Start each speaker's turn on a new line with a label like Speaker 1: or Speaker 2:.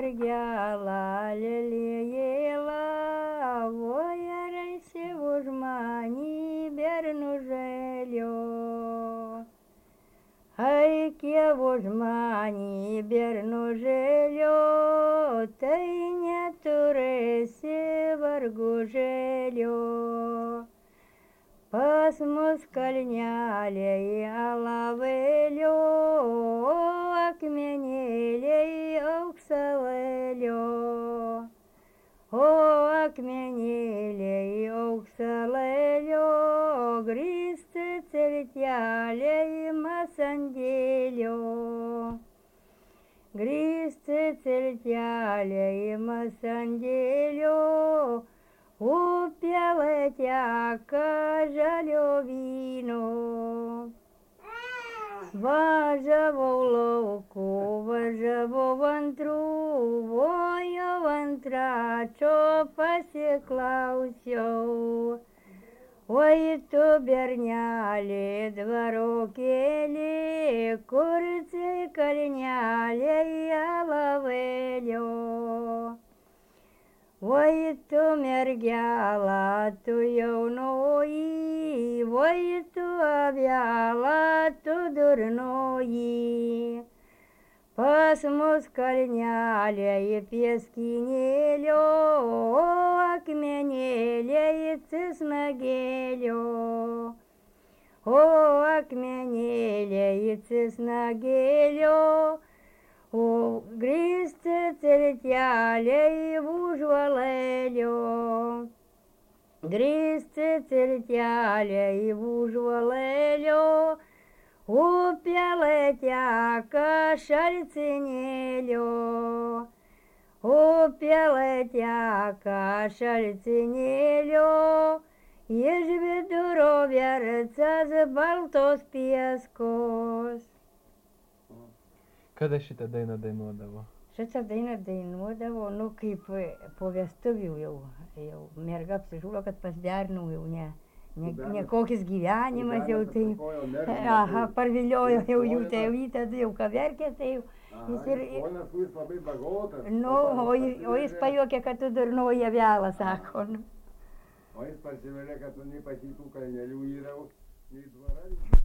Speaker 1: mergelą lelijėlą, vojareisi už manį bernužėlio. Aikie už manį bernužėlio, tai neturėsi vargužėlio. Pas mus kalneliai alavėlio, akmenėliai auksalėlio. O akmenėliai auksalėlio, grįsti celteliai masandėlio. Grįsti celteliai masandėlio, upelė teka žalio vyno. Važiavau lauku, važiavau antrų, vojau ant račio pasiklausiau. Oi tu bernelė dvarokėlė, kur tai kalneliai alavėlio. Oi tu mergelą, tu jaunoji, oi tu avelą, tu durnoji. Pas mus kalneliai pieskinėlio, akmenėliai cisnagėlio. O akmenėliai cisnagėlio, o grįsti celteliai užuolėlio. Grįsti celteliai užuolėlio, upelė teka šalcinėlio. Upelė teka šalcinėlio, iš viduro vercas baltos pieskos.
Speaker 2: Kada šitą dainą dainuodavo?
Speaker 1: Šitą dainą dainuodavo, kaip po vestuvių jau merga apsižūlo, kad pasiderino jau ne kokis gyvenimas jau tai. Aha, parviliojo jau jų tėvytę, jau ką verkė, tai jau. Nu, o jis pajuokė, kad tu durnoji avelą, sako.
Speaker 3: O jis pasivelė, kad tu nei pas jį tų kalnelių yra, nei dvarą.